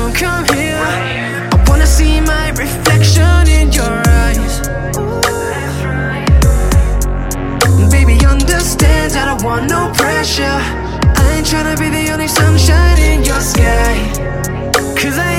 come here. I wanna see my reflection in your eyes. Baby, understand that I want no pressure. I ain't tryna be the only sunshine in your sky, 'cause I